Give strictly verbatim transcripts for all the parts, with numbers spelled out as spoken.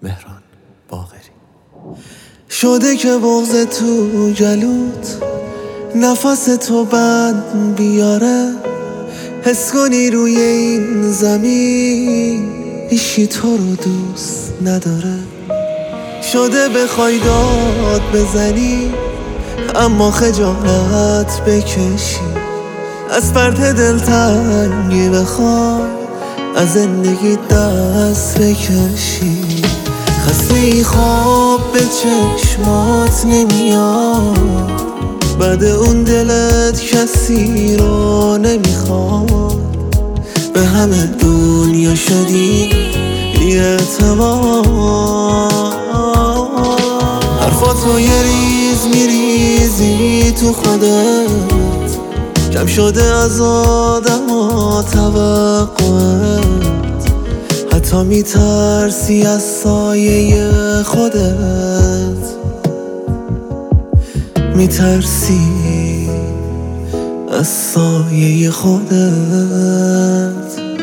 مهران باقری. شده که بغض تو جلوت نفس تو بند بیاره، حس کنی روی این زمین هیچی تو رو دوست نداره. شده بخوای داد بزنی اما خجالت بکشی، از فرط دلتنگی بخوای از زندگی دست بکشی. خسته خواب به چشمات نمیاد، بعد اون دلت کسی رو نمیخواد. به همه دنیا شدی بی‌اعتماد، حرفاتو یه ریز میریزی تو خودت، کم شده از آدم ها توقعت، حتی میترسی از سایه خودت، میترسی از سایه خودت.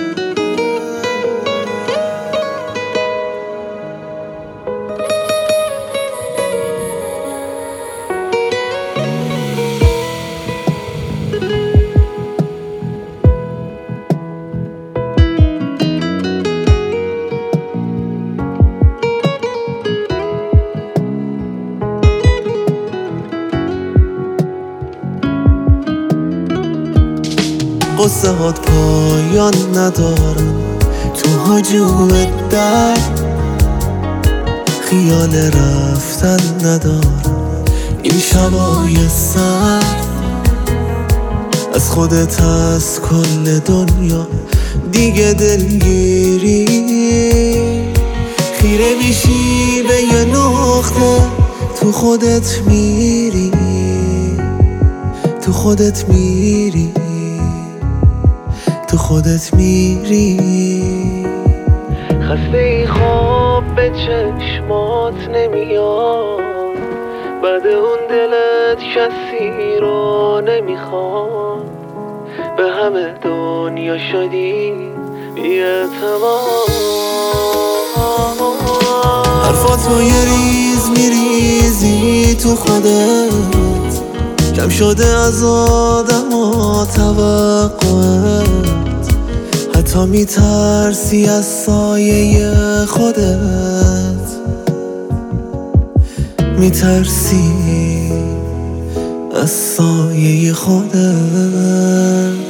قصه هات پایان ندارن تو هجوم در، خیال رفتن ندارن این شبای سر. از خودت از کل دنیا دیگه دلگیری، خیره میشی به یه نقطه تو خودت میری، تو خودت میری، تو خودت میری. خسته ای خواب به چشمات نمیاد، بعد اون دلت کسی رو نمیخواد. به همه دنیا شدی بی‌اعتماد، حرفاتو یه ریز میریزی تو خودت، کم شده از آدم ها توقعت، حتی میترسی از سایه خودت، میترسی از سایه خودت.